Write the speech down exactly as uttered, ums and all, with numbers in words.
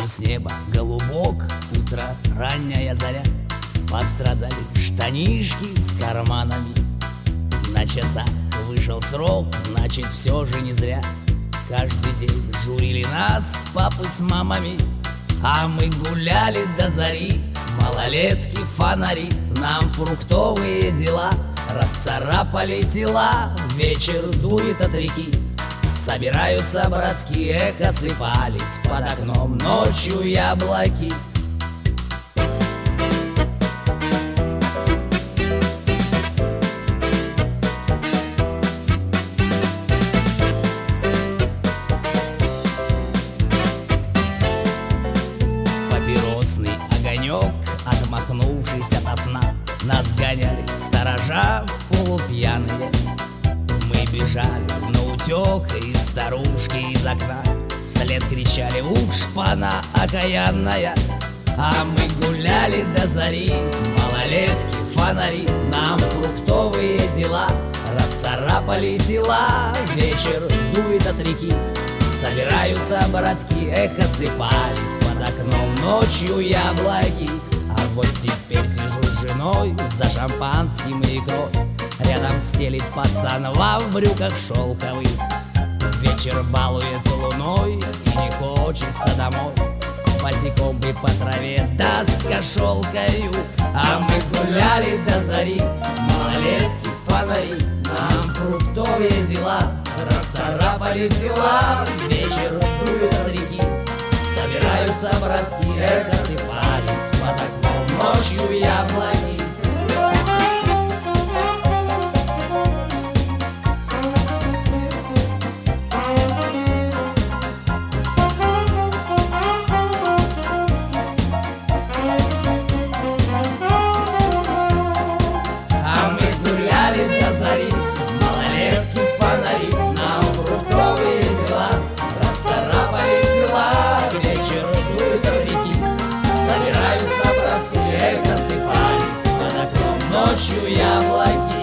с неба голубок, утро, ранняя заря. Пострадали штанишки с карманами. На часах вышел срок, значит, все же не зря. Каждый день журили нас папы с мамами, а мы гуляли до зари. Малолетки, фонари, нам фруктовые дела расцарапали тела. Вечер дует от реки, собираются братки, эхо сыпались под окном ночью яблоки. Папиросный огонек, отмахнувшись ото сна, нас гоняли сторожа полупьяные. Мы бежали наутек, и старушки из окна вслед кричали: уж шпана окаянная. А мы гуляли до зари, малолетки, фонари, нам фруктовые дела расцарапали тела. Вечер дует от реки, собираются братки, эхо сыпались под окном ночью яблоки. А вот теперь сижу с женой за шампанским и икрой. Рядом стелит пацан во брюках шелковых. Вечер балует луной и не хочется домой. Босиком бы по траве да с кошелкою. А мы гуляли до зари, малолетки, фонари, нам фруктовые дела расцарапали тела. Вечер дует от реки, собираются братки, эхо сыпались под окном ночью яблоки. Малолетки, фонари, нам фруктовые дела расцарапали тела. Вечер дует от реки, собираются братки, эхо сыпались под окном ночью яблоки.